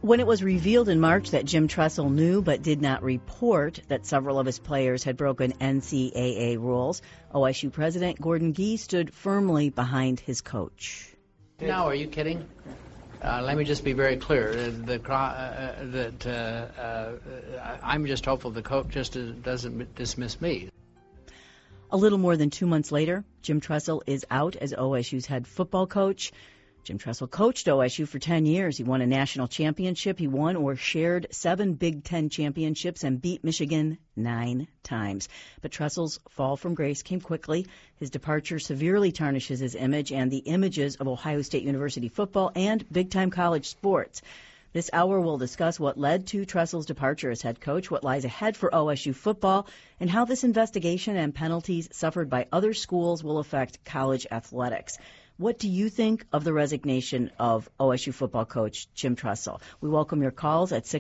When it was revealed in March that Jim Tressel knew but did not report that several of his players had broken NCAA rules, OSU President Gordon Gee stood firmly behind his coach. No, are you kidding? Let me just be very clear I'm just hopeful the coach just doesn't dismiss me. A little more than 2 months later, Jim Tressel is out as OSU's head football coach. Jim Tressel coached OSU for 10 years. He won a national championship. He won or shared 7 Big Ten championships and beat Michigan 9 times. But Tressel's fall from grace came quickly. His departure severely tarnishes his image and the images of Ohio State University football and big-time college sports. This hour we'll discuss what led to Tressel's departure as head coach, what lies ahead for OSU football, and how this investigation and penalties suffered by other schools will affect college athletics. What do you think of the resignation of OSU football coach Jim Tressel? We welcome your calls at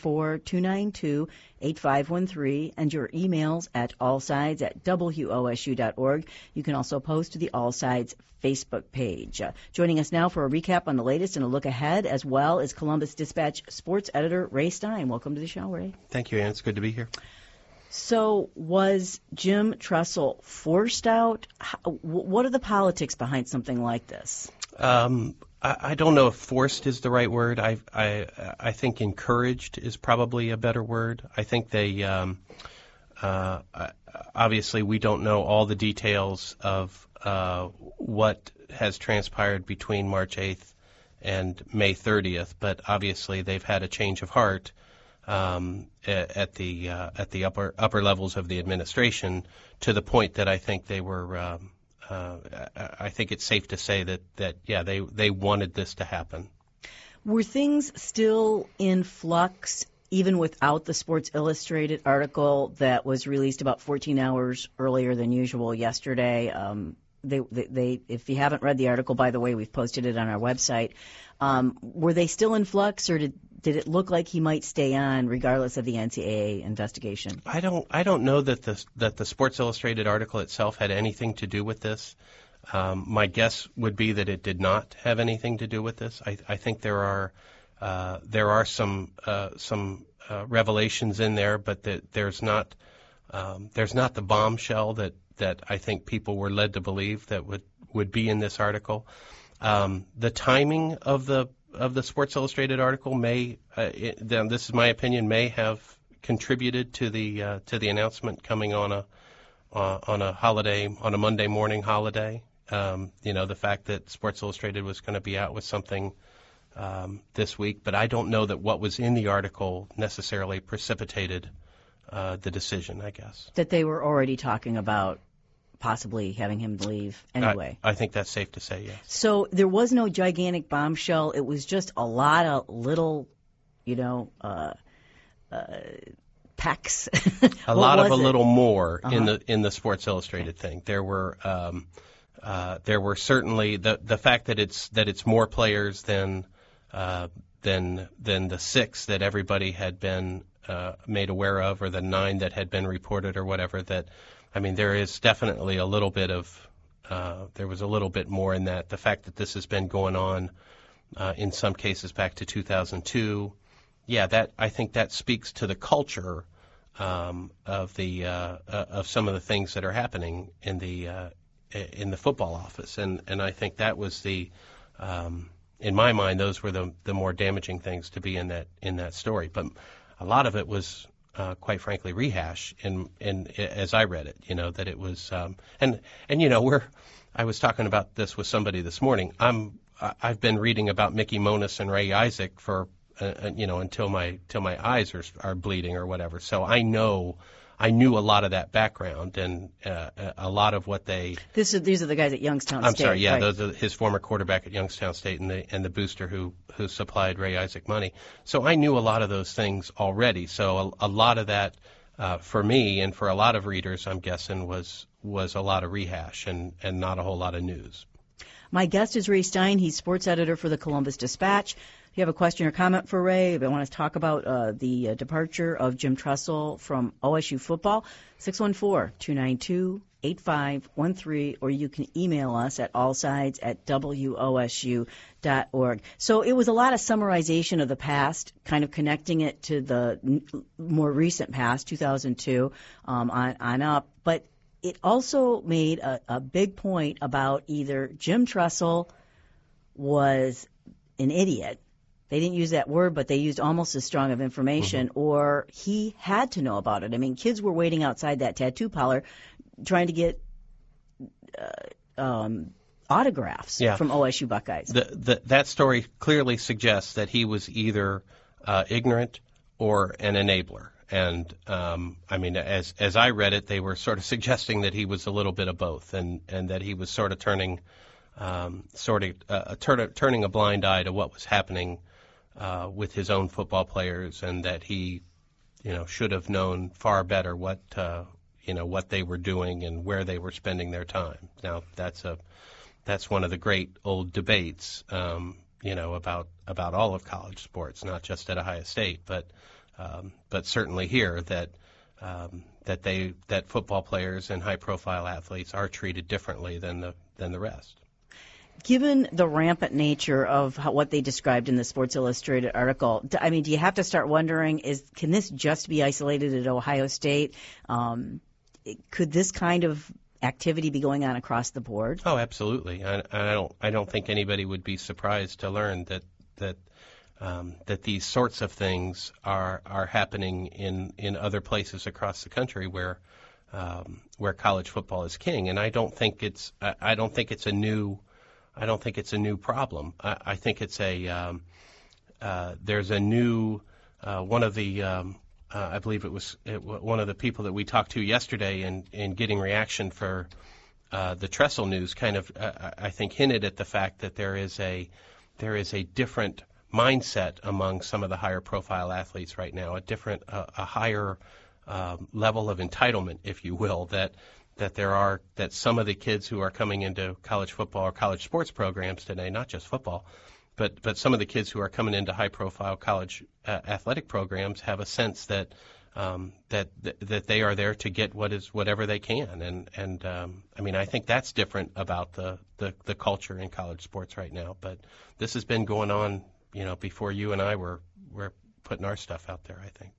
614-292-8513 and your emails at allsides@wosu.org. You can also post to the All Sides Facebook page. Joining us now for a recap on the latest and a look ahead, as well as Columbus Dispatch sports editor Ray Stein. Welcome to the show, Ray. Thank you, Ann. It's good to be here. So was Jim Tressel forced out? What are the politics behind something like this? I don't know if forced is the right word. I think encouraged is probably a better word. I think they obviously we don't know all the details of what has transpired between March 8th and May 30th, but obviously they've had a change of heart at the upper levels of the administration, to the point that I think they were. I think it's safe to say that they wanted this to happen. Were things still in flux even without the Sports Illustrated article that was released about 14 hours earlier than usual yesterday? They if you haven't read the article, by the way, we've posted it on our website. Were they still in flux, or did it look like he might stay on regardless of the NCAA investigation? I don't know that the Sports Illustrated article itself had anything to do with this. My guess would be that it did not have anything to do with this. I think there are some revelations in there, but there's not the bombshell that I think people were led to believe that would be in this article. The timing of the Sports Illustrated article this is my opinion, may have contributed to the announcement coming on a holiday, on a Monday morning holiday. The fact that Sports Illustrated was going to be out with something this week, but I don't know that what was in the article necessarily precipitated the decision, I guess. That they were already talking about possibly having him leave anyway. I think that's safe to say, yes. So there was no gigantic bombshell. It was just a lot of little, pecks. A lot of a little more in the Sports Illustrated thing. There were certainly the fact that it's more players than the 6 that everybody had been made aware of, or the 9 that had been reported, or whatever. There is definitely a little bit of there was a little bit more in that. The fact that this has been going on in some cases back to 2002, I think that speaks to the culture of some of the things that are happening in the football office, and I think that was in my mind, those were the more damaging things to be in that story. But a lot of it was, quite frankly, rehash. And as I read it, that it was, I was talking about this with somebody this morning. I've been reading about Mickey Monis and Ray Isaac for, until my eyes are bleeding or whatever. So I knew a lot of that background, and a lot of what these are the guys at Youngstown State. I'm sorry, yeah, right. Those are his former quarterback at Youngstown State and the booster who supplied Ray Isaac money. So I knew a lot of those things already. So a lot of that for me and for a lot of readers, I'm guessing, was a lot of rehash and not a whole lot of news. My guest is Ray Stein. He's sports editor for the Columbus Dispatch. If you have a question or comment for Ray, if you want to talk about the departure of Jim Tressel from OSU football, 614-292-8513. 855-8513, or you can email us at allsides@wosu.org. So it was a lot of summarization of the past, kind of connecting it to the more recent past, 2002 on up. But it also made a big point about either Jim Tressel was an idiot. They didn't use that word, but they used almost as strong of information, or he had to know about it. I mean, kids were waiting outside that tattoo parlor trying to get autographs from OSU Buckeyes. That story clearly suggests that he was either ignorant or an enabler. And I mean, as I read it, they were sort of suggesting that he was a little bit of both, and that he was sort of turning a blind eye to what was happening with his own football players, and that he, should have known far better what they were doing and where they were spending their time. Now, that's one of the great old debates, about all of college sports, not just at Ohio State, but certainly here that football players and high-profile athletes are treated differently than the rest. Given the rampant nature of what they described in the Sports Illustrated article, I mean, do you have to start wondering, can this just be isolated at Ohio State? Could this kind of activity be going on across the board? Oh, absolutely. I don't think anybody would be surprised to learn that these sorts of things are happening in other places across the country where college football is king. And I don't think it's a new problem. I think it's there's a new one of the I believe it was one of the people that we talked to yesterday in getting reaction for the Tressel news kind of I think hinted at the fact that there is a different mindset among some of the higher profile athletes right now, a higher level of entitlement, if you will, that some of the kids who are coming into college football or college sports programs today, not just football, but some of the kids who are coming into high profile college athletic programs have a sense that they are there to get whatever they can, and I mean, I think that's different about the culture in college sports right now. But this has been going on, before you and I were putting our stuff out there, I think.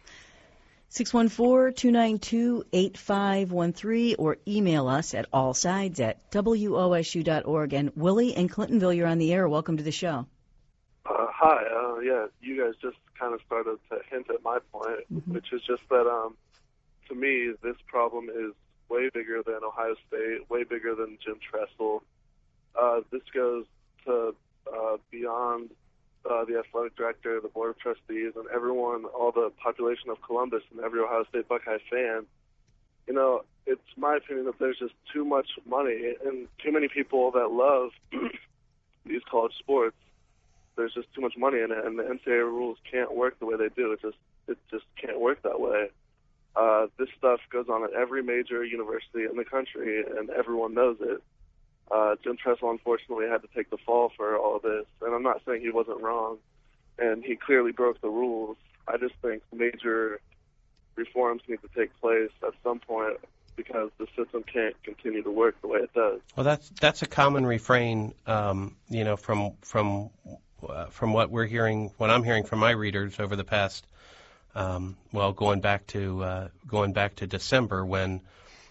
614-292-8513, or email us at allsides@wosu.org. And Willie in Clintonville, you're on the air. Welcome to the show. Hi. You guys just kind of started to hint at my point, which is just that, to me, this problem is way bigger than Ohio State, way bigger than Jim Tressel. This goes to beyond the athletic director, the board of trustees, and everyone, all the population of Columbus and every Ohio State Buckeye fan. It's my opinion that there's just too much money and too many people that love these college sports. There's just too much money in it, and the NCAA rules can't work the way they do. It just can't work that way. This stuff goes on at every major university in the country, and everyone knows it. Jim Tressel, unfortunately, had to take the fall for all of this, and I'm not saying he wasn't wrong, and he clearly broke the rules. I just think major reforms need to take place at some point because the system can't continue to work the way it does. Well, that's a common refrain, from what we're hearing, what I'm hearing from my readers over the past, going back to December when,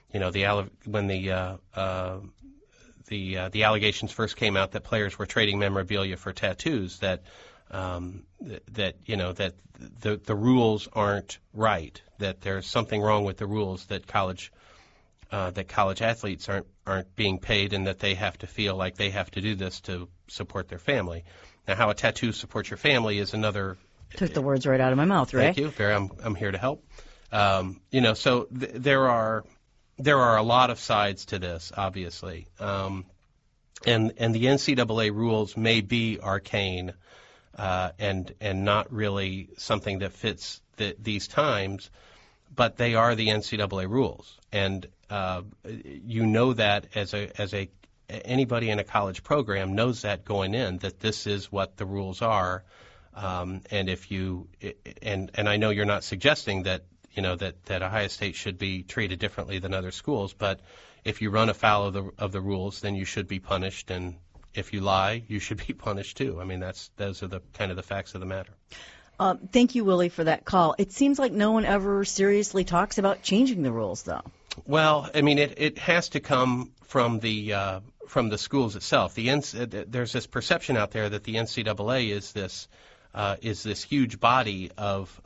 the allegations first came out that players were trading memorabilia for tattoos, that the rules aren't right, that there's something wrong with the rules, that college athletes aren't being paid, and that they have to feel like they have to do this to support their family. Now, how a tattoo supports your family is another. Took the words right out of my mouth, right? Thank you. I'm here to help. So there are a lot of sides to this, obviously, and the NCAA rules may be arcane and not really something that fits these times, but they are the NCAA rules, and that as anybody in a college program knows that going in, that this is what the rules are, and if you and I know you're not suggesting that that Ohio State should be treated differently than other schools. But if you run afoul of the rules, then you should be punished, and if you lie, you should be punished too. I mean, those are the kind of the facts of the matter. Thank you, Willie, for that call. It seems like no one ever seriously talks about changing the rules, though. Well, I mean, it has to come from the schools itself. There's this perception out there that the NCAA is this huge body of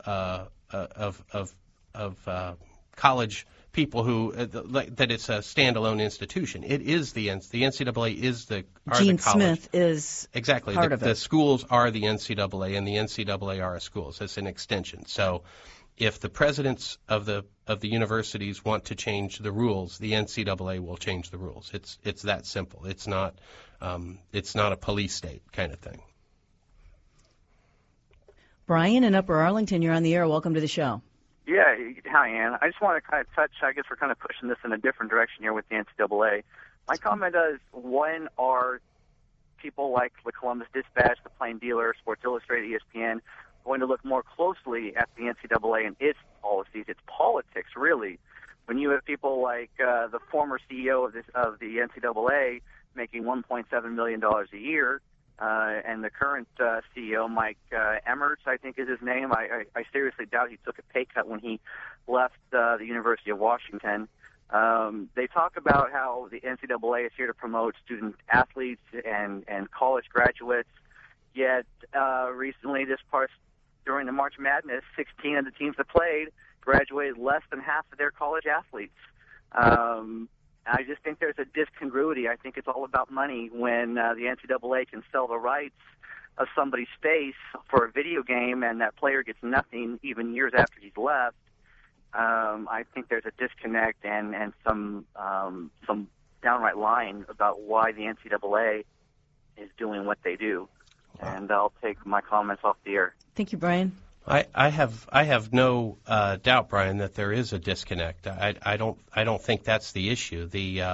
college people who that it's a standalone institution. It is the NCAA is the Gene the college. Smith is exactly part of it. The schools are the NCAA, and the NCAA are schools. It's an extension. So, if the presidents of the universities want to change the rules, the NCAA will change the rules. It's that simple. It's not a police state kind of thing. Brian in Upper Arlington, you're on the air. Welcome to the show. Yeah, hi, Ann. I just want to kind of touch, I guess we're kind of pushing this in a different direction here with the NCAA. My comment is, when are people like the Columbus Dispatch, the Plain Dealer, Sports Illustrated, ESPN, going to look more closely at the NCAA and its policies, its politics, really? When you have people like the former CEO of the NCAA making $1.7 million a year, and the current CEO, Mike Emmerts, I think is his name. I seriously doubt he took a pay cut when he left the University of Washington. They talk about how the NCAA is here to promote student athletes and college graduates, yet recently, during the March Madness, 16 of the teams that played graduated less than half of their college athletes. I just think there's a discongruity. I think it's all about money when the NCAA can sell the rights of somebody's face for a video game and that player gets nothing even years after he's left. I think there's a disconnect and some downright lying about why the NCAA is doing what they do. And I'll take my comments off the air. Thank you, Brian. I have no doubt, Brian, that there is a disconnect. I don't think that's the issue.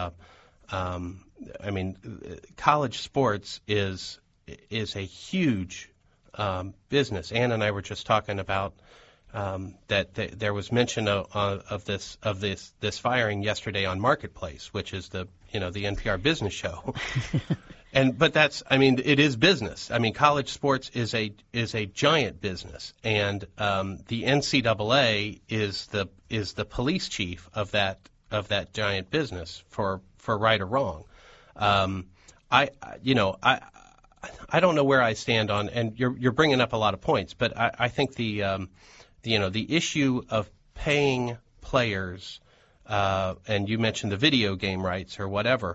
College sports is a huge business. Ann and I were just talking about that there was mention of this firing yesterday on Marketplace, which is the NPR business show. But it is business. I mean, college sports is a giant business, and the NCAA is the police chief of that giant business for right or wrong. I don't know where I stand on, and you're bringing up a lot of points, but I think the issue of paying players, and you mentioned the video game rights or whatever.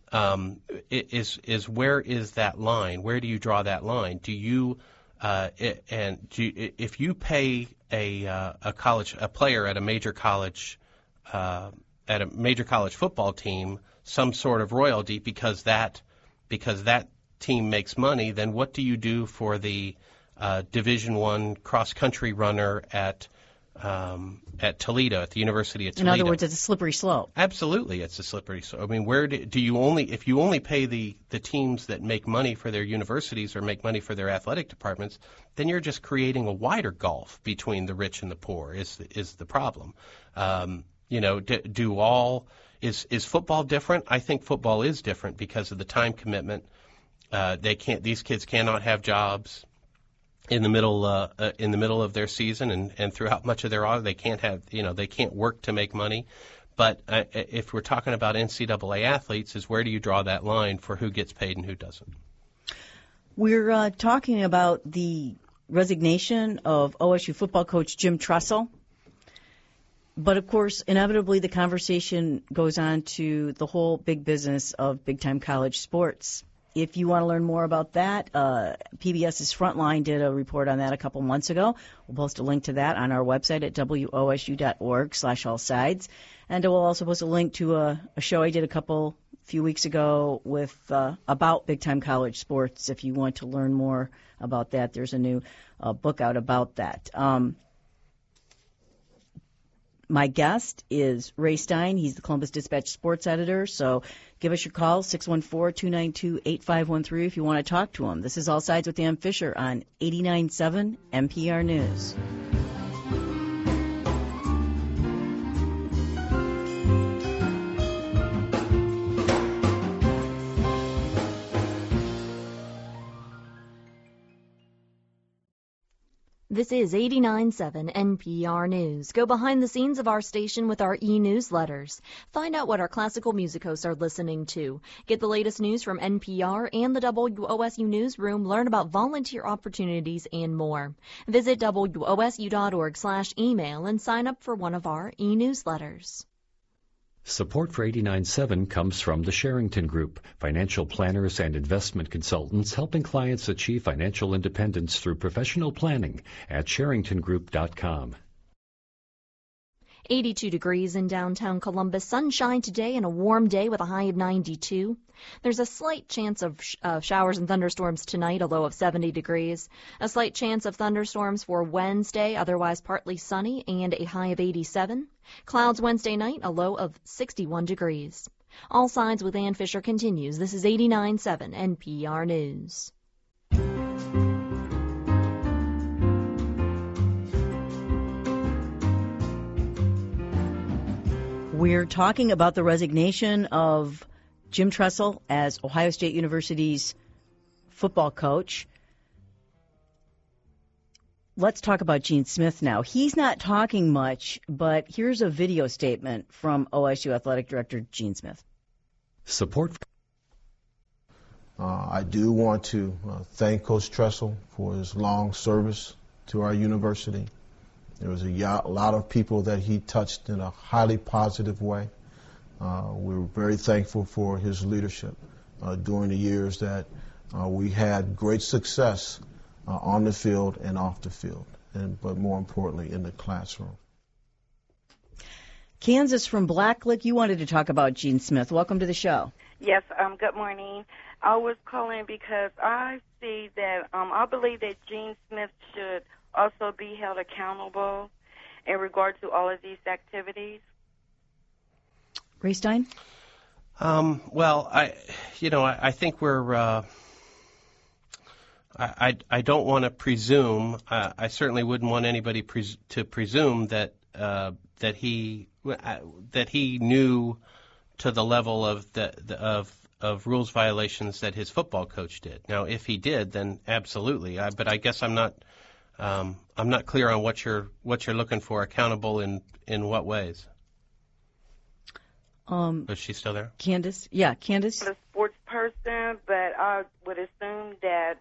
Is where is that line? Where do you draw that line? Do you if you pay a player at a major college football team some sort of royalty because that team makes money, then what do you do for the Division I cross country runner at Toledo, at the University of Toledo? In other words, it's a slippery slope. Absolutely, it's a slippery slope. I mean, where do you if you only pay the teams that make money for their universities or make money for their athletic departments, then you're just creating a wider gulf between the rich and the poor. Is the problem? Is football different? I think football is different because of the time commitment. These kids cannot have jobs in the middle of their season and throughout much of their autumn. They can't work to make money. But if we're talking about NCAA athletes, is where do you draw that line for who gets paid and who doesn't? We're talking about the resignation of OSU football coach Jim Tressel. But, of course, inevitably the conversation goes on to the whole big business of big-time college sports. If you want to learn more about that, PBS's Frontline did a report on that a couple months ago. We'll post a link to that on our website at wosu.org/allsides. And we'll also post a link to a show I did a few weeks ago with about big-time college sports. If you want to learn more about that, there's a new book out about that. My guest is Ray Stein. He's the Columbus Dispatch sports editor. So give us your call, 614-292-8513, if you want to talk to him. This is All Sides with Ann Fisher on 89.7 NPR News. This is 89.7 NPR News. Go behind the scenes of our station with our e-newsletters. Find out what our classical music hosts are listening to. Get the latest news from NPR and the WOSU Newsroom. Learn about volunteer opportunities and more. Visit WOSU.org/email and sign up for one of our e-newsletters. Support for 89.7 comes from the Sherrington Group, financial planners and investment consultants helping clients achieve financial independence through professional planning at sherringtongroup.com. 82 degrees in downtown Columbus. Sunshine today and a warm day with a high of 92. There's a slight chance of showers and thunderstorms tonight, a low of 70 degrees. A slight chance of thunderstorms for Wednesday, otherwise partly sunny, and a high of 87. Clouds Wednesday night, a low of 61 degrees. All Sides with Ann Fisher continues. This is 89.7 NPR News. We're talking about the resignation of Jim Tressel as Ohio State University's football coach. Let's talk about Gene Smith now. He's not talking much, but here's a video statement from OSU Athletic Director Gene Smith. Support. I do want to thank Coach Tressel for his long service to our university. There was a lot of people that he touched in a highly positive way. We're very thankful for his leadership during the years that we had great success on the field and off the field, but more importantly in the classroom. Kansas from Blacklick, you wanted to talk about Gene Smith. Welcome to the show. Yes, good morning. I was calling because I see that I believe that Gene Smith should also be held accountable in regard to all of these activities. Ray Stein? Well, I think we're. I don't want to presume. I certainly wouldn't want anybody to presume that he knew to the level of rules violations that his football coach did. Now, if he did, then absolutely. But I guess I'm not clear on what you're looking for. Accountable in what ways? Is she still there? Candace? Yeah, Candace. I'm a sports person, but I would assume that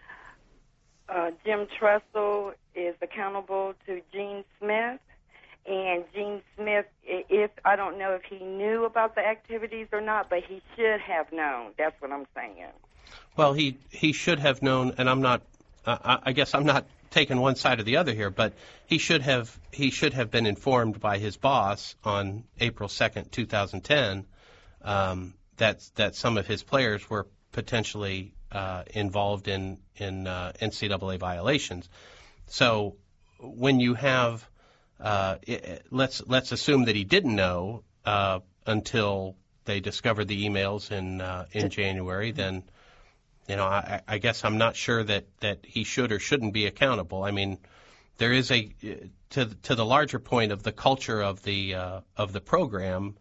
Jim Tressel is accountable to Gene Smith, and Gene Smith, I don't know if he knew about the activities or not, but he should have known. That's what I'm saying. Well, he should have known, and I'm not. I guess I'm not taking one side or the other here, but he should have been informed by his boss on April 2nd, 2010, that some of his players were potentially involved in NCAA violations. So when you have, let's assume that he didn't know until they discovered the emails in January, then. I guess I'm not sure that he should or shouldn't be accountable. I mean, there is to the larger point of the culture of the program.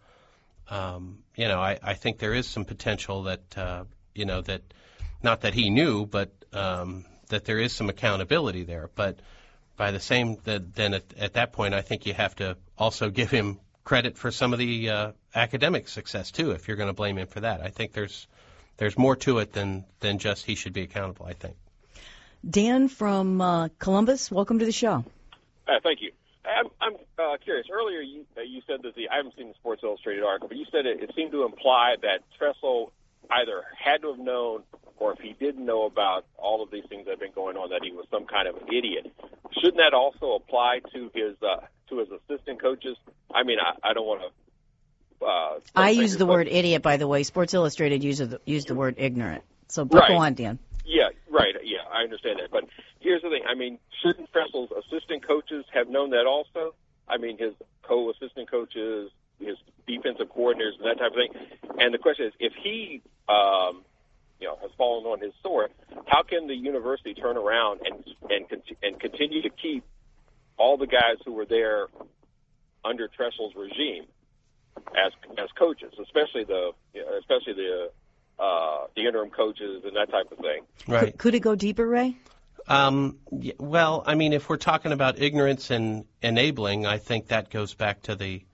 I think there is some potential that that not that he knew, but that there is some accountability there. But by the same, then at that point, I think you have to also give him credit for some of the academic success too. If you're going to blame him for that, I think there's more to it than just he should be accountable, I think. Dan from Columbus, welcome to the show. Thank you. I'm curious. Earlier you said that I haven't seen the Sports Illustrated article, but you said it seemed to imply that Tressel either had to have known or if he didn't know about all of these things that have been going on, that he was some kind of an idiot. Shouldn't that also apply to his assistant coaches? I mean, I don't want to. I use the word idiot, by the way. Sports Illustrated used the word ignorant. So right. Go on, Dan. Yeah, right. Yeah, I understand that. But here's the thing. I mean, shouldn't Tressel's assistant coaches have known that also? I mean, his co-assistant coaches, his defensive coordinators, and that type of thing. And the question is, if he, has fallen on his sword, how can the university turn around and continue to keep all the guys who were there under Tressel's regime as coaches, especially the interim coaches and that type of thing? Right. Could it go deeper, Ray? Well, I mean, if we're talking about ignorance and enabling, I think that goes back to the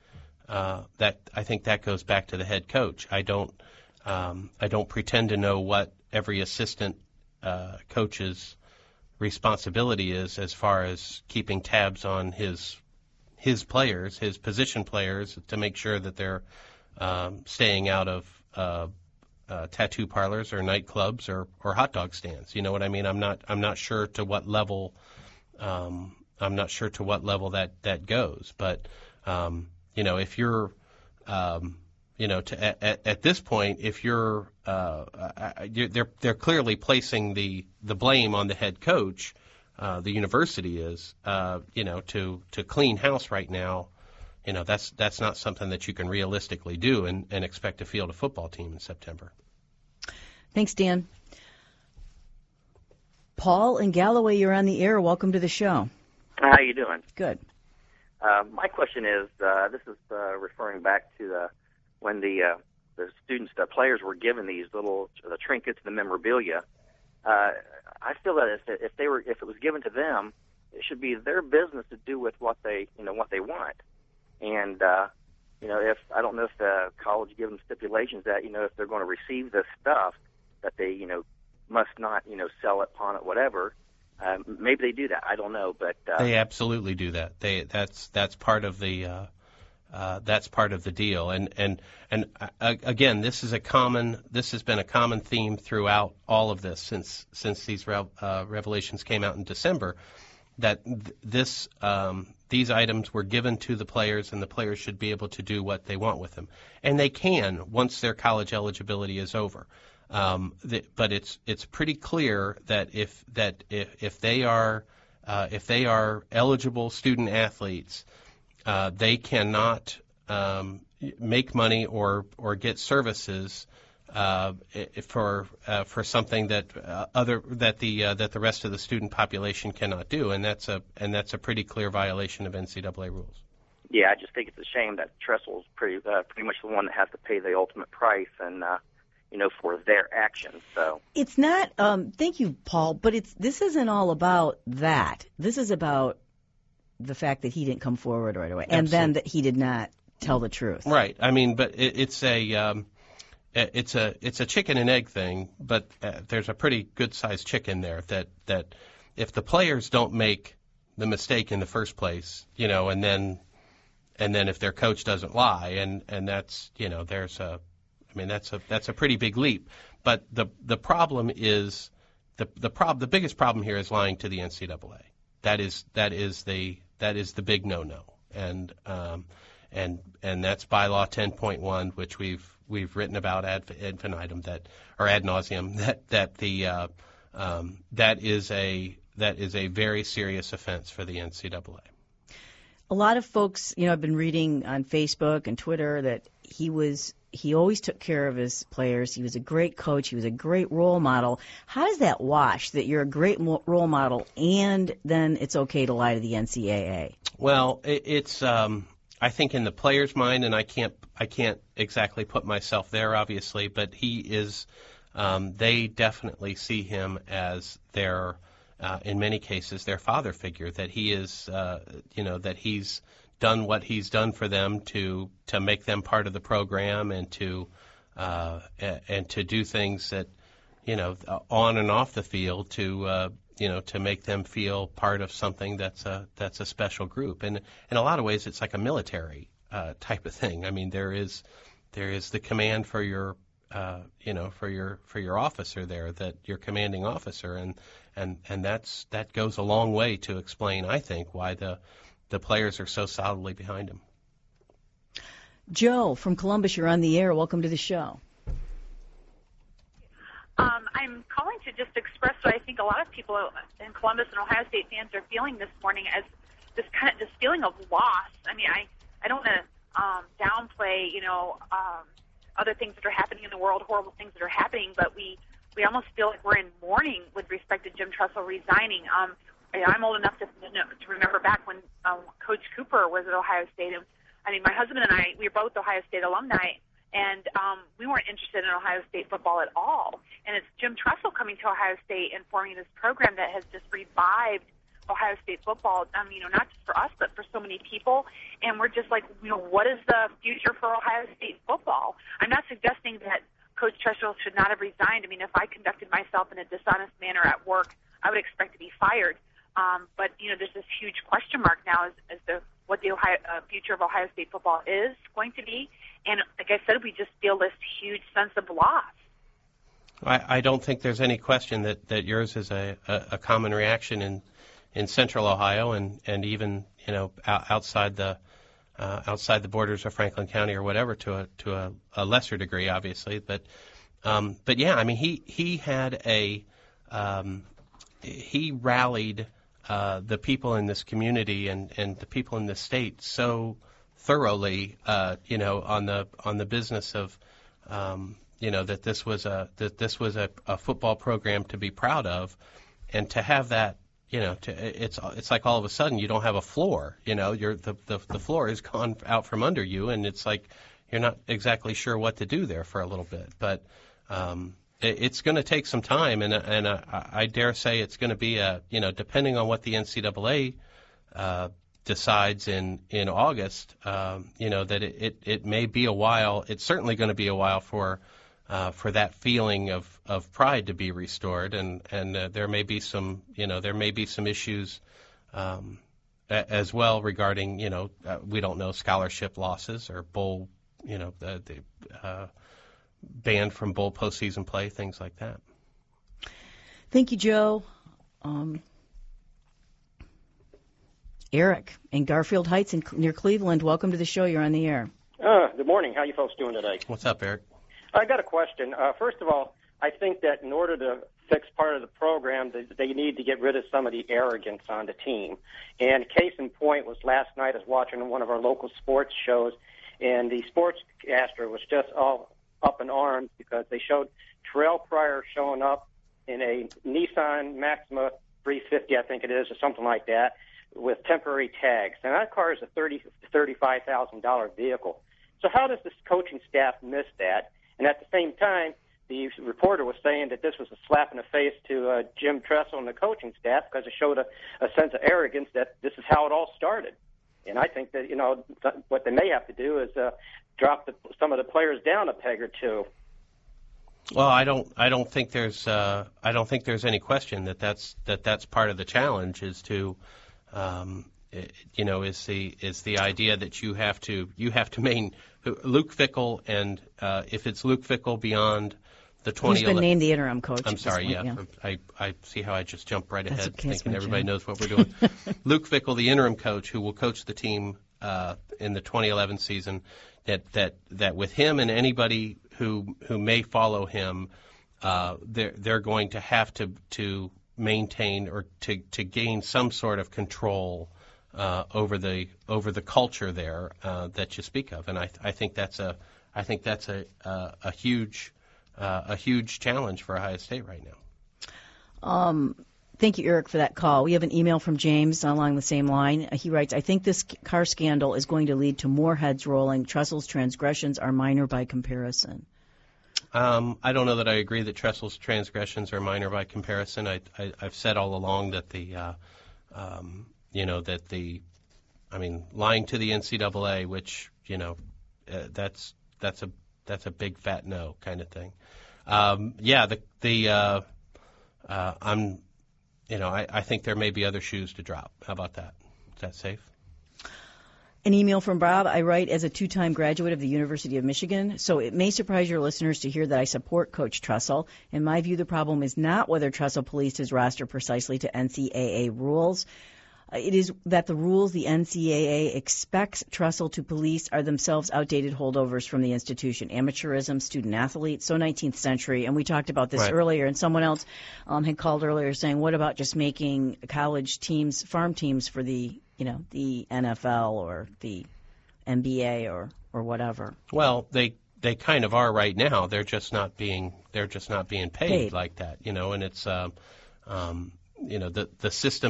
head coach. I don't pretend to know what every assistant coach's responsibility is as far as keeping tabs on his players, his position players, to make sure that they're staying out of tattoo parlors or nightclubs or hot dog stands. You know what I mean? I'm not sure to what level that goes. But if you're at this point, if you're they're clearly placing the blame on the head coach. The university is to clean house right now. That's not something that you can realistically do and expect to field a football team in September. Thanks, Dan. Paul in Galloway, you're on the air. Welcome to the show. How you doing? Good. My question is, this is referring back to when the students, the players, were given these the trinkets, the memorabilia. I feel that if it was given to them, it should be their business to do with what they want. And if I don't know if the college gives them stipulations that if they're going to receive this stuff, that they must not sell it, pawn it, whatever. Maybe they do that. I don't know, but they absolutely do that. That's part of the deal. And again, this has been a common theme throughout all of this since these revelations came out in December. That these items were given to the players, and the players should be able to do what they want with them, and they can once their college eligibility is over. But it's pretty clear that if they are eligible student athletes, they cannot make money or get services for something that the rest of the student population cannot do, and that's a pretty clear violation of NCAA rules. Yeah, I just think it's a shame that Tressel's pretty much the one that has to pay the ultimate price, and for their actions. So it's not. Thank you, Paul. But this isn't all about that. This is about the fact that he didn't come forward right away, and then that he did not tell the truth. Right. I mean, but it's a chicken and egg thing. But there's a pretty good sized chicken there. That if the players don't make the mistake in the first place, and then if their coach doesn't lie, and that's that's a pretty big leap. But the problem is the biggest problem here is lying to the NCAA. That is the big no-no, and that's bylaw 10.1, which we've written about ad infinitum ad nauseum, that is a very serious offense for the NCAA. A lot of folks, I've been reading on Facebook and Twitter that he always took care of his players. He was a great coach. He was a great role model. How does that wash, that you're a great role model and then it's okay to lie to the NCAA? Well, it's I think in the player's mind, and I can't exactly put myself there, obviously, but he is. They definitely see him as their, in many cases, their father figure. That he is, that he's done what he's done for them to make them part of the program and to do things that on and off the field to make them feel part of something that's a special group. And in a lot of ways, it's like a military type of thing. I mean, there is the command for your for your officer there, that your commanding officer, and that goes a long way to explain, I think, why the players are so solidly behind him. Joe from Columbus, you're on the air. Welcome to the show. I'm calling to just express what I think a lot of people in Columbus and Ohio State fans are feeling this morning as this feeling of loss. I mean, I don't want to downplay, other things that are happening in the world, horrible things that are happening, but we almost feel like we're in mourning with respect to Jim Tressel resigning. I'm old enough to remember back when Coach Cooper was at Ohio State. And, I mean, my husband and I, we were both Ohio State alumni, And we weren't interested in Ohio State football at all. And it's Jim Tressel coming to Ohio State and forming this program that has just revived Ohio State football, not just for us, but for so many people. And we're just like, what is the future for Ohio State football? I'm not suggesting that Coach Tressel should not have resigned. I mean, if I conducted myself in a dishonest manner at work, I would expect to be fired. But there's this huge question mark now as to what the future of Ohio State football is going to be. And like I said, we just feel this huge sense of loss. I don't think there's any question that yours is a common reaction in Central Ohio and even outside the borders of Franklin County or whatever to a lesser degree, obviously. But yeah, I mean he rallied the people in this community and the people in this state so thoroughly, on the business of that this was a football program to be proud of, and to have that. It's like all of a sudden you don't have a floor. The floor is gone out from under you, and it's like you're not exactly sure what to do there for a little bit. But it's going to take some time, and I dare say it's going to be depending on what the NCAA decides in August, that it may be a while. It's certainly going to be a while for that feeling of pride to be restored, and there may be some issues as well regarding we don't know, scholarship losses or bowl the banned from bowl postseason play, things like that. Thank you, Joe. Eric in Garfield Heights near Cleveland, welcome to the show. You're on the air. Good morning. How you folks doing today? What's up, Eric? I got a question. First of all, I think that in order to fix part of the program, they need to get rid of some of the arrogance on the team. And case in point was last night I was watching one of our local sports shows, and the sportscaster was just all up in arms because they showed Terrell Pryor showing up in a Nissan Maxima 350, I think it is, or something like that, with temporary tags. And that car is a $30,000 to $35,000 vehicle. So how does this coaching staff miss that? And at the same time, the reporter was saying that this was a slap in the face to Jim Tressel and the coaching staff because it showed a sense of arrogance that this is how it all started. And I think that what they may have to do is drop some of the players down a peg or two. Well, I don't think there's any question that's part of the challenge is to is the idea that you have to main Luke Fickell, and if it's Luke Fickell beyond the 2011. He's been named the interim coach. I'm sorry, yeah. I see how I just jumped right ahead thinking everybody knows what we're doing. Luke Fickell, the interim coach, who will coach the team in the 2011 season, that with him and anybody who may follow him, they're going to have to maintain or to gain some sort of control over the culture there that you speak of, and I think that's a huge challenge for Ohio State right now. Thank you, Eric, for that call. We have an email from James along the same line. He writes, I think this car scandal is going to lead to more heads rolling. Tressel's transgressions are minor by comparison. I don't know that I agree that Tressel's transgressions are minor by comparison. I've said all along that lying to the NCAA, which that's a big fat no kind of thing. I think there may be other shoes to drop. How about that? Is that safe? An email from Bob. I write as a two-time graduate of the University of Michigan, so it may surprise your listeners to hear that I support Coach Tressel. In my view, the problem is not whether Tressel policed his roster precisely to NCAA rules. It is that the rules the NCAA expects Tressel to police are themselves outdated holdovers from the institution. Amateurism, student athletes, so 19th century. And we talked about this earlier, and someone else had called earlier saying, what about just making college teams, farm teams for the NFL or the NBA or whatever? Well, they kind of are right now. They're just not being paid like that, and it's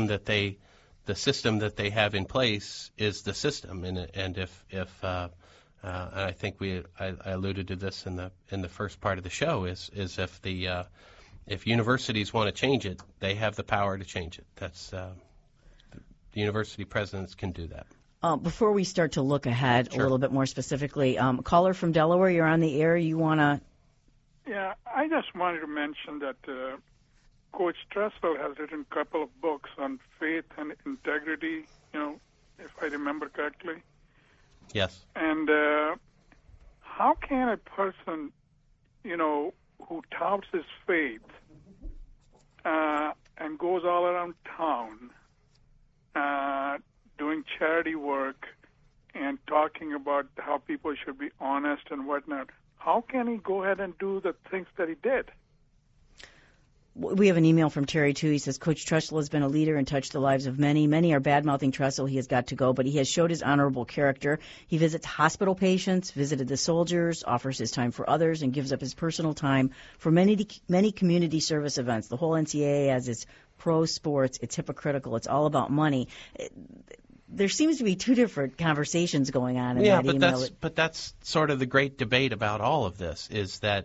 the system that they have in place is the system, and if and I think I alluded to this in the first part of the show, is if universities want to change it, they have the power to change it. That's the university presidents can do that. Before we start to look ahead Sure. a little bit more specifically, caller from Delaware, you're on the air. You want to? Yeah, I just wanted to mention that Coach Tressel has written a couple of books on faith and integrity, if I remember correctly. Yes. And how can a person, who touts his faith and goes all around town doing charity work and talking about how people should be honest and whatnot, how can he go ahead and do the things that he did? We have an email from Terry, too. He says, Coach Tressel has been a leader and touched the lives of many. Many are bad-mouthing Tressel. He has got to go, but he has showed his honorable character. He visits hospital patients, visited the soldiers, offers his time for others, and gives up his personal time for many community service events. The whole NCAA has its pro sports. It's hypocritical. It's all about money. There seems to be two different conversations going on in that email. But that's sort of the great debate about all of this, is that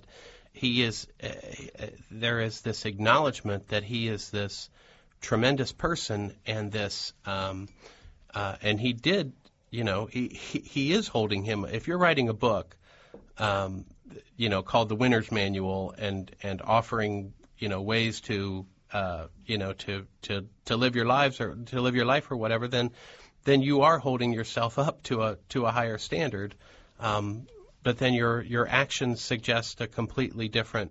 there is this acknowledgement that he is this tremendous person, and this, and he did, he is holding him. If you're writing a book, called The Winner's Manual, and offering, ways to, to live your lives or to live your life or whatever, then you are holding yourself up to a higher standard. But then your actions suggest a completely different.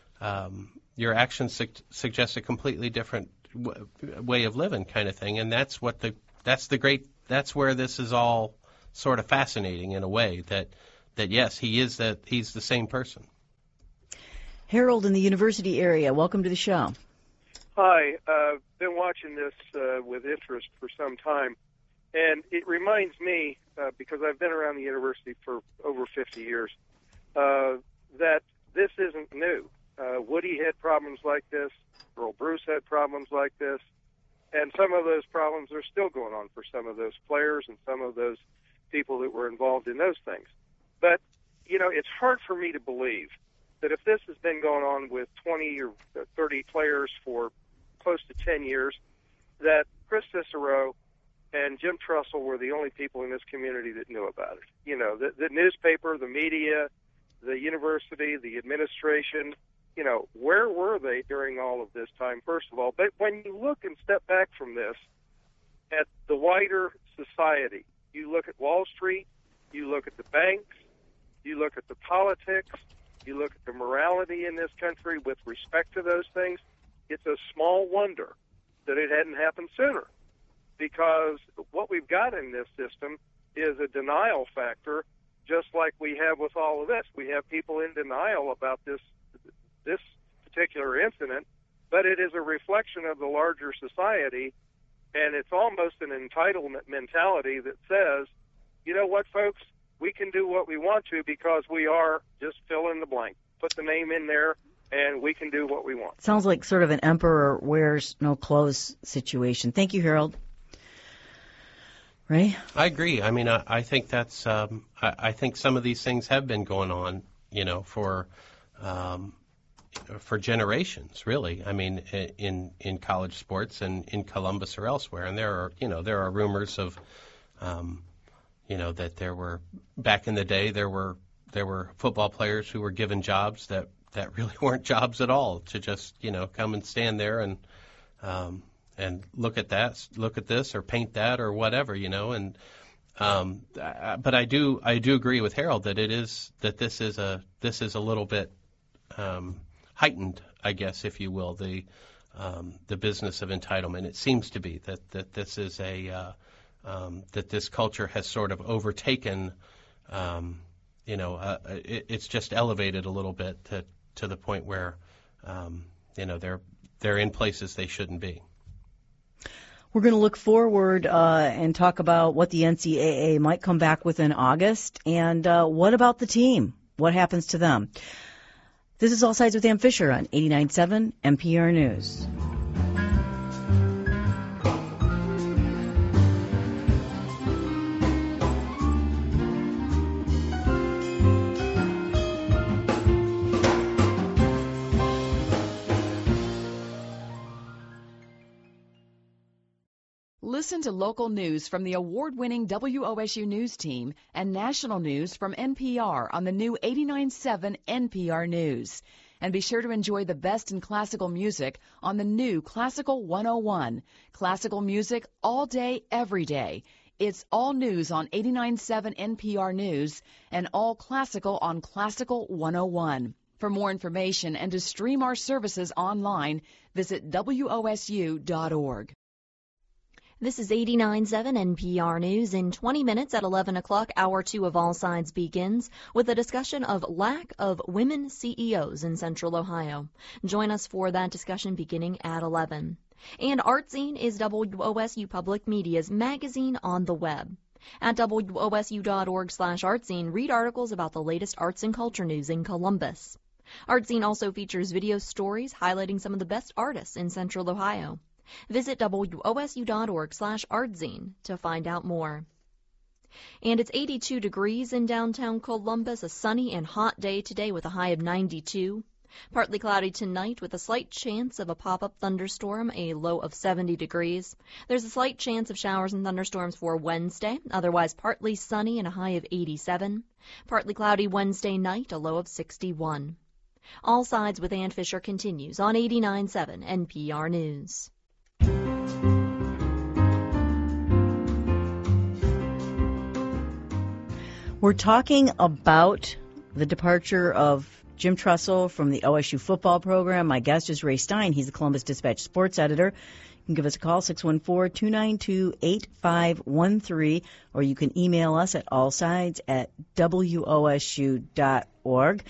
Suggest a completely different way of living, kind of thing, and that's where this is all sort of fascinating in a way. That yes, he's the same person. Harold in the university area, welcome to the show. Hi, been watching this with interest for some time. And it reminds me, because I've been around the university for over 50 years, that this isn't new. Woody had problems like this. Earl Bruce had problems like this. And some of those problems are still going on for some of those players and some of those people that were involved in those things. But, it's hard for me to believe that if this has been going on with 20 or 30 players for close to 10 years, that Chris Cicero and Jim Tressel were the only people in this community that knew about it. The newspaper, the media, the university, the administration, where were they during all of this time, first of all? But when you look and step back from this at the wider society, you look at Wall Street, you look at the banks, you look at the politics, you look at the morality in this country with respect to those things, it's a small wonder that it hadn't happened sooner. Because what we've got in this system is a denial factor, just like we have with all of this. We have people in denial about this particular incident, but it is a reflection of the larger society, and it's almost an entitlement mentality that says, you know what, folks, we can do what we want to because we are, just fill in the blank. Put the name in there, and we can do what we want. Sounds like sort of an emperor wears no clothes situation. Thank you, Harold. Ray? I agree. I mean, I think that's. I think some of these things have been going on, for generations, really. I mean, in college sports and in Columbus or elsewhere, and there are rumors of, that there were back in the day there were football players who were given jobs that really weren't jobs at all, to just come and stand there and look at this or paint that or whatever, and but I do agree with Harold that this is a little bit heightened, I guess, if you will, the business of entitlement. It seems to be that this is that this culture has sort of overtaken, it's just elevated a little bit to the point where they're in places they shouldn't be. We're going to look forward and talk about what the NCAA might come back with in August, and what about the team? What happens to them? This is All Sides with Ann Fisher on 89.7 NPR News. Listen to local news from the award-winning WOSU News team and national news from NPR on the new 89.7 NPR News. And be sure to enjoy the best in classical music on the new Classical 101. Classical music all day, every day. It's all news on 89.7 NPR News and all classical on Classical 101. For more information and to stream our services online, visit WOSU.org. This is 89.7 NPR News. In 20 minutes at 11 o'clock, Hour 2 of All Sides begins with a discussion of lack of women CEOs in Central Ohio. Join us for that discussion beginning at 11. And ArtZine is WOSU Public Media's magazine on the web. At WOSU.org/ArtZine, read articles about the latest arts and culture news in Columbus. ArtZine also features video stories highlighting some of the best artists in Central Ohio. Visit WOSU.org/ArtZine to find out more. And it's 82 degrees in downtown Columbus, a sunny and hot day today with a high of 92. Partly cloudy tonight with a slight chance of a pop-up thunderstorm, a low of 70 degrees. There's a slight chance of showers and thunderstorms for Wednesday, otherwise partly sunny and a high of 87. Partly cloudy Wednesday night, a low of 61. All Sides with Ann Fisher continues on 89.7 NPR News. We're talking about the departure of Jim Tressel from the OSU football program. My guest is Ray Stein. He's the Columbus Dispatch sports editor. You can give us a call, 614-292-8513, or you can email us at allsides@wosu.org.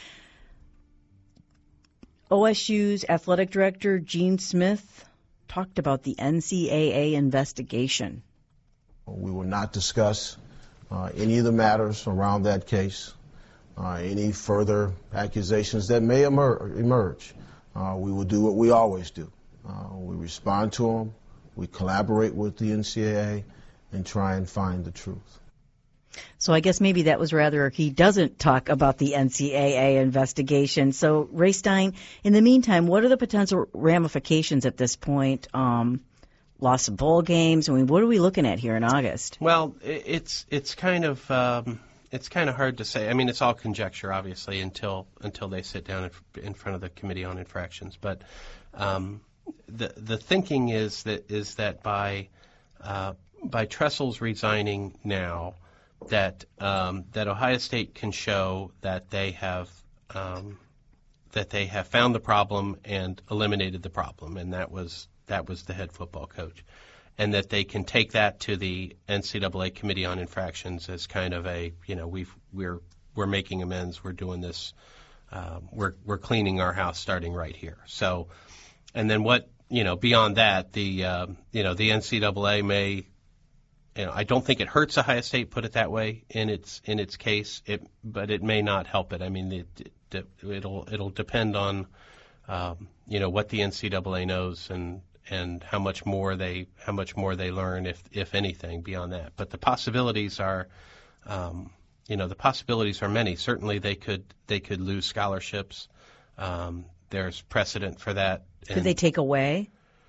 OSU's athletic director, Gene Smith, talked about the NCAA investigation. We will not discuss any of the matters around that case, any further accusations that may emerge. We will do what we always do. We respond to them, we collaborate with the NCAA, and try and find the truth. So I guess maybe that was rather he doesn't talk about the NCAA investigation. So, Ray Stein, in the meantime, what are the potential ramifications at this point? Loss of bowl games. I mean, what are we looking at here in August? Well, it's kind of hard to say. I mean, it's all conjecture, obviously, until they sit down in front of the Committee on Infractions. But the thinking is that by Tressel's resigning now, that Ohio State can show that they have found the problem and eliminated the problem, and that was the head football coach, and that they can take that to the NCAA Committee on Infractions as kind of a, we're making amends, we're doing this, we're cleaning our house starting right here. So, and then beyond that, the NCAA may, I don't think it hurts Ohio State, put it that way, in its case, but it may not help it. I mean, it'll depend on what the NCAA knows and how much more they learn, if anything, beyond that. But the possibilities are many. Certainly they could lose scholarships. There's precedent for that. Could they take away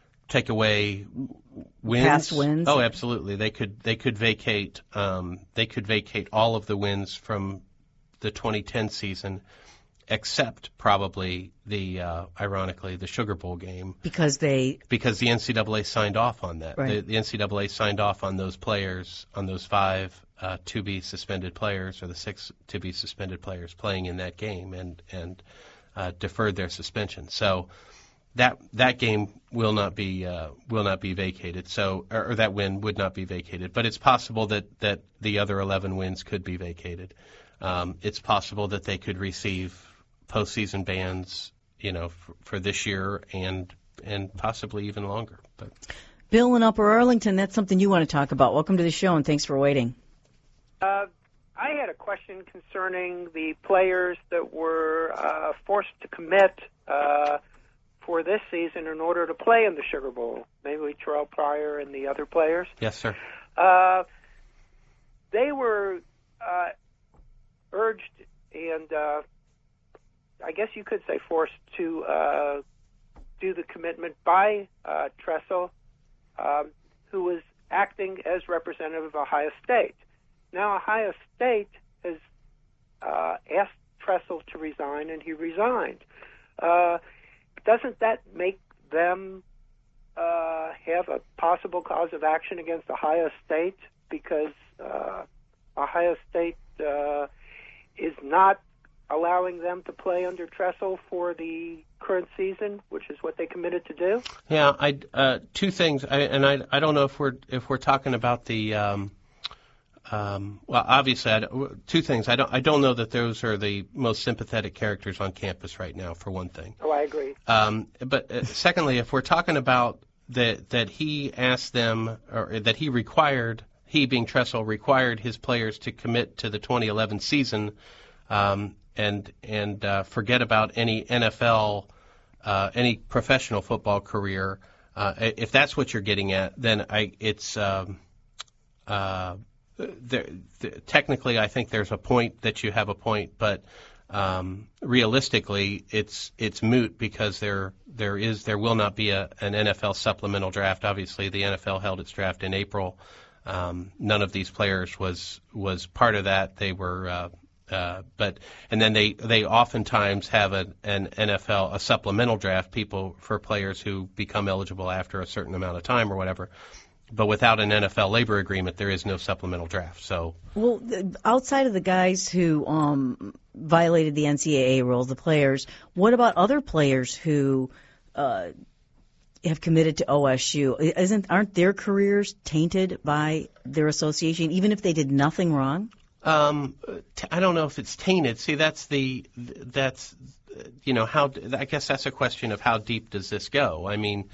wins? Past wins? Oh, absolutely. They could vacate all of the wins from the 2010 season, except probably ironically the Sugar Bowl game, because the NCAA signed off on that. Right. The NCAA signed off on those players, on those 5 to be suspended players, or the 6 to be suspended players playing in that game, and deferred their suspension. So that game will not be vacated. So, or that win would not be vacated. But it's possible that the other 11 wins could be vacated. It's possible that they could receive postseason bans, for this year and possibly even longer. But Bill in Upper Arlington, that's something you want to talk about. Welcome to the show, and thanks for waiting. I had a question concerning the players that were forced to commit for this season in order to play in the Sugar Bowl, mainly Terrell Pryor and the other players. Yes, sir. They were urged and I guess you could say forced to do the commitment by Tressel, who was acting as representative of Ohio State. Now Ohio State has asked Tressel to resign, and he resigned. Doesn't that make them have a possible cause of action against Ohio State, because Ohio State is not allowing them to play under Tressel for the current season, which is what they committed to do? Yeah, two things, I don't know if we're talking about the well, obviously, two things. I don't know that those are the most sympathetic characters on campus right now, for one thing. Oh, I agree. But secondly, if we're talking about that he asked them, or that he being Tressel required his players to commit to the 2011 season, and forget about any NFL, any professional football career. If that's what you're getting at, then technically, I think there's a point that you have a point, but realistically, it's moot, because there will not be an NFL supplemental draft. Obviously, the NFL held its draft in April. None of these players was part of that. They were, and then they oftentimes have an NFL, a supplemental draft, for players who become eligible after a certain amount of time or whatever. But without an NFL labor agreement, there is no supplemental draft. So, well, outside of the guys who violated the NCAA rules, the players, what about other players who have committed to OSU? Aren't their careers tainted by their association, even if they did nothing wrong? I don't know if it's tainted. See, that's how, I guess that's a question of how deep does this go. I mean,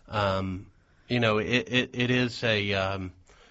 it is a.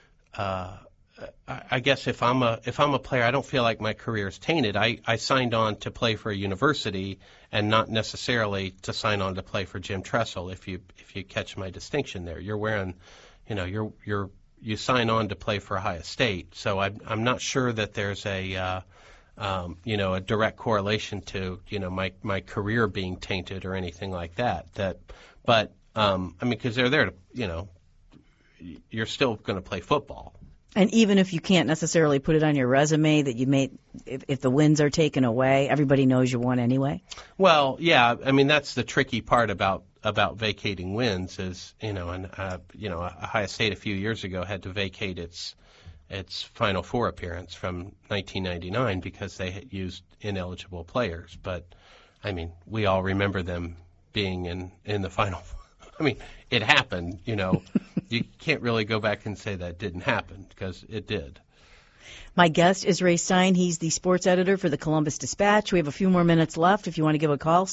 I guess if I'm a player, I don't feel like my career is tainted. I signed on to play for a university, and not necessarily to sign on to play for Jim Tressel. If you catch my distinction there, you're wearing, you sign on to play for Ohio State. So I'm not sure that there's a direct correlation to my career being tainted or anything like that. But because they're there to, you're still going to play football. And even if you can't necessarily put it on your resume that you made, if the wins are taken away, everybody knows you won anyway. Well, yeah, I mean that's the tricky part about vacating wins is, Ohio State a few years ago had to vacate its Final Four appearance from 1999 because they had used ineligible players. But I mean, we all remember them being in the Final Four. I mean, it happened, You can't really go back and say that didn't happen, because it did. My guest is Ray Stein. He's the sports editor for the Columbus Dispatch. We have a few more minutes left. If you want to give a call,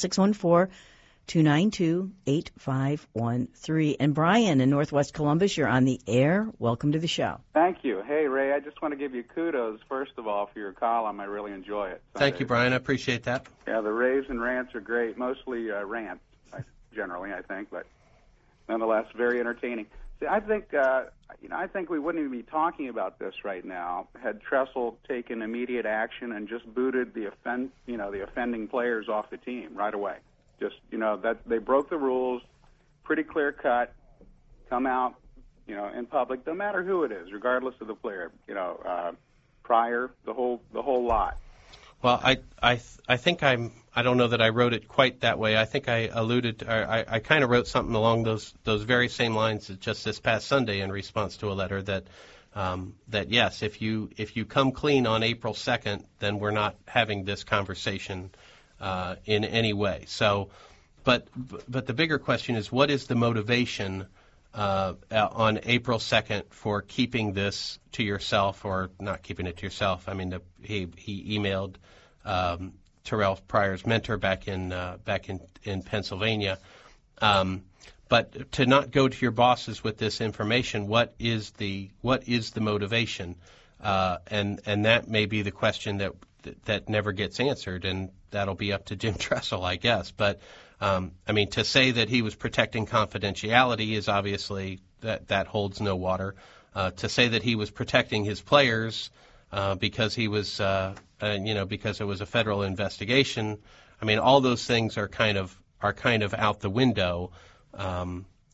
614-292-8513. And Brian in Northwest Columbus, you're on the air. Welcome to the show. Thank you. Hey, Ray, I just want to give you kudos, first of all, for your column. I really enjoy it. Thank you, Brian. I appreciate that. Yeah, the raves and rants are great, mostly rants, generally, I think, but nonetheless, very entertaining. See, I think we wouldn't even be talking about this right now had Tressel taken immediate action and just booted the offending players off the team right away. Just that they broke the rules, pretty clear cut. Come out, in public, no matter who it is, regardless of the player. Prior, the whole lot. Well, I think I don't know that I wrote it quite that way. I think I alluded, I kind of wrote something along those very same lines just this past Sunday in response to a letter that yes, if you come clean on April 2nd, then we're not having this conversation in any way. So, but the bigger question is, what is the motivation on April 2nd for keeping this to yourself, or not keeping it to yourself? I mean, he emailed Terrell Pryor's mentor back in Pennsylvania, but to not go to your bosses with this information, what is the motivation? And that may be the question that never gets answered, and that'll be up to Jim Tressel, I guess. But to say that he was protecting confidentiality is obviously that holds no water. To say that he was protecting his players because he was, because it was a federal investigation, I mean, all those things are kind of out the window.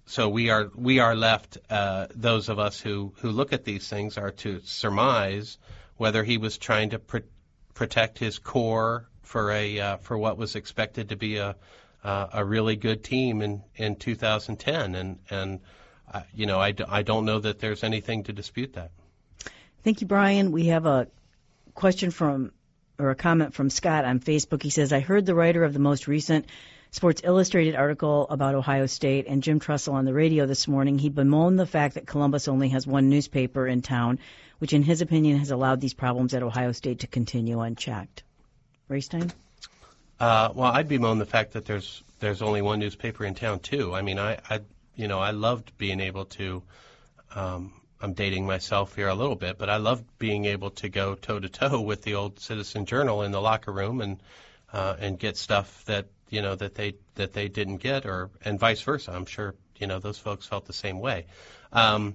so we are left, those of us who look at these things are to surmise whether he was trying to protect his core for what was expected to be a really good team in 2010, and I don't know that there's anything to dispute that. Thank you, Brian. We have a question or a comment from Scott on Facebook. He says, I heard the writer of the most recent Sports Illustrated article about Ohio State and Jim Tressel on the radio this morning. He bemoaned the fact that Columbus only has one newspaper in town, which in his opinion has allowed these problems at Ohio State to continue unchecked. Raystein? Well, I'd bemoan the fact that there's only one newspaper in town too. I mean, I loved being able to. I'm dating myself here a little bit, but I loved being able to go toe to toe with the old Citizen Journal in the locker room and get stuff that they didn't get, and vice versa. I'm sure those folks felt the same way. I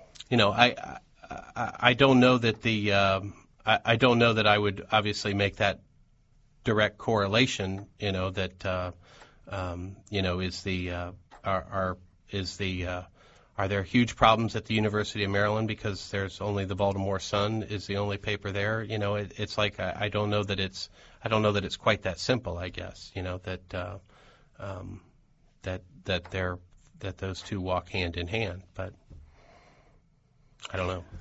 don't know that I don't know that I would obviously make that direct correlation. Are there huge problems at the University of Maryland because there's only the Baltimore Sun is the only paper there? It's like I don't know that it's quite that simple. I guess that those two walk hand in hand, but I don't know.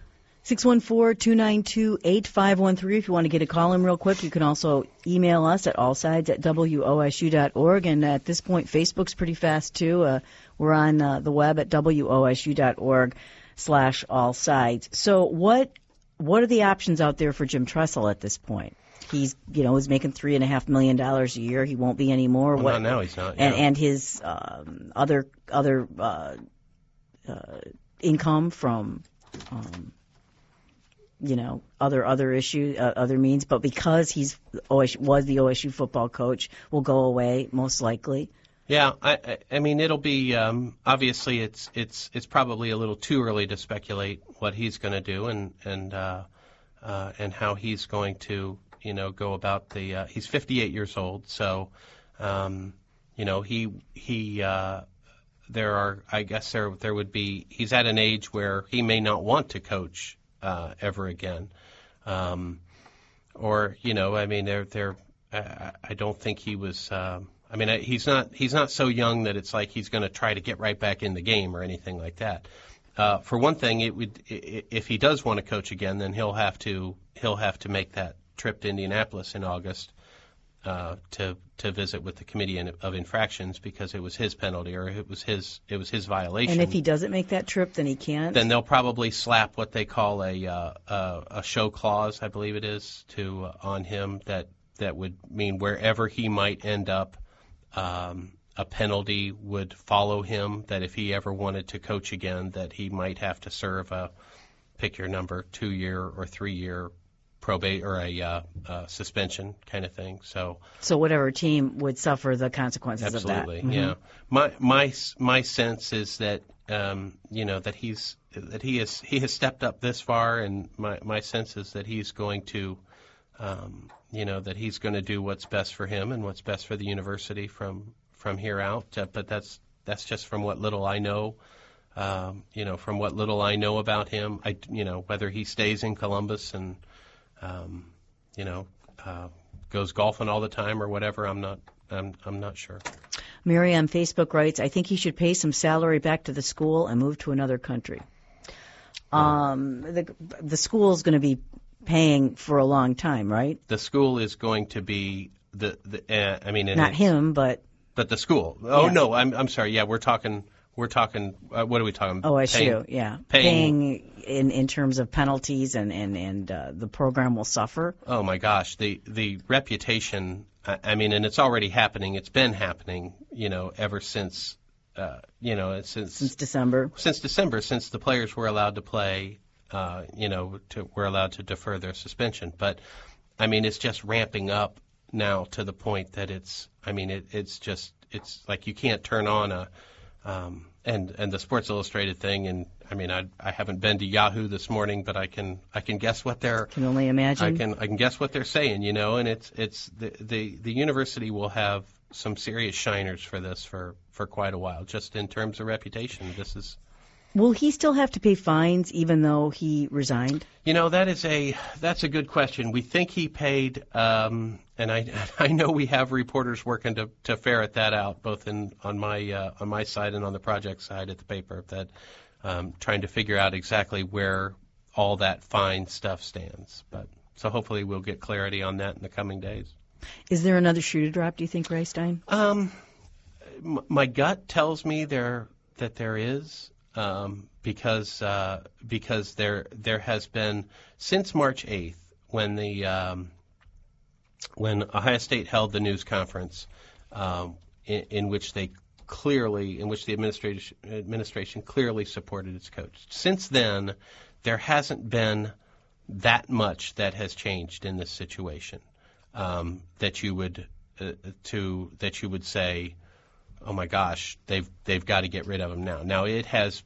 614-292-8513. If you want to get a call in real quick, you can also email us at allsides@wosu.org. And at this point, Facebook's pretty fast, too. We're on the web at wosu.org/allsides. So what are the options out there for Jim Tressel at this point? He's, is making $3.5 million a year. He won't be anymore. Well, not now he's not. Yeah. And his other income from other issues, other means, but because was the OSU football coach, will go away most likely. Yeah, I mean it'll be obviously it's probably a little too early to speculate what he's going to do and how he's going to go about the. He's 58 years old, so there would be. He's at an age where he may not want to coach ever again, I don't think he was. He's not so young that it's like he's going to try to get right back in the game or anything like that. For one thing, if he does want to coach again, then he'll have to make that trip to Indianapolis in August to visit with the Committee of Infractions because it was his penalty or it was his violation. And if he doesn't make that trip, then he can't. Then they'll probably slap what they call a show clause, I believe it is, on him that would mean wherever he might end up, a penalty would follow him. That if he ever wanted to coach again, that he might have to serve pick your number, 2-year or 3-year probate or a suspension kind of thing. So whatever team would suffer the consequences absolutely, of that. Yeah. My sense is that that he has stepped up this far, and my sense is that he's going to that he's going to do what's best for him and what's best for the university from here out. But that's just from what little I know. From what little I know about him, whether he stays in Columbus and goes golfing all the time or whatever, I'm not sure. Mary on Facebook writes, I think he should pay some salary back to the school and move to another country. The school is going to be paying for a long time, right? The school is going to be not him, but the school. Oh yeah. No, I'm sorry. Yeah, we're talking. What are we talking about? OSU, paying in terms of penalties and the program will suffer. Oh my gosh, the reputation. And it's already happening. It's been happening, ever since, since December. Since December, since the players were allowed to play, were allowed to defer their suspension. But it's just ramping up now to the point that it's like you can't turn on and the Sports Illustrated thing, and I haven't been to Yahoo this morning, but I can guess what they're. Can only imagine. I can guess what they're saying, and it's the university will have serious shiners for this for quite a while. Just in terms of reputation, this is. Will he still have to pay fines even though he resigned? That's a good question. We think he paid, and I know we have reporters working to ferret that out, both on my side and on the project side at the paper, that trying to figure out exactly where all that fine stuff stands. But so hopefully we'll get clarity on that in the coming days. Is there another shoe to drop, do you think, Ray Stein? My gut tells me that there is. Because there has been since March 8th when Ohio State held the news conference in which the administration clearly supported its coach. Since then, there hasn't been that much that has changed in this situation that you would say, oh my gosh, they've got to get rid of him now. Now it has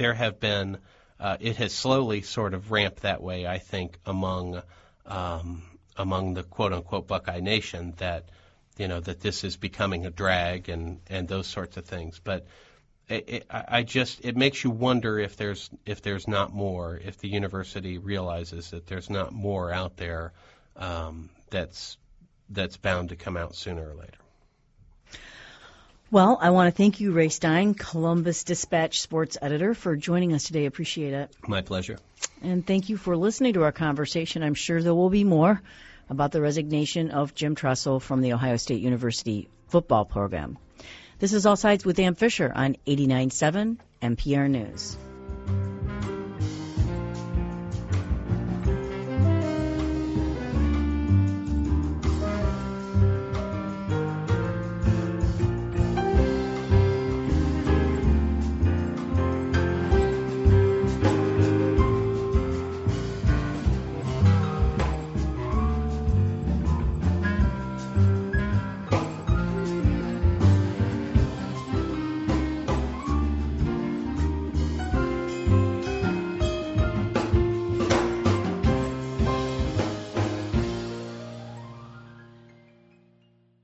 slowly sort of ramped that way, I think, among the quote unquote Buckeye Nation, that that this is becoming a drag and those sorts of things. But it makes you wonder if there's not more, if the university realizes that there's not more out there that's bound to come out sooner or later. Well, I want to thank you, Ray Stein, Columbus Dispatch sports editor, for joining us today. Appreciate it. My pleasure. And thank you for listening to our conversation. I'm sure there will be more about the resignation of Jim Tressel from the Ohio State University football program. This is All Sides with Ann Fisher on 89.7 NPR News.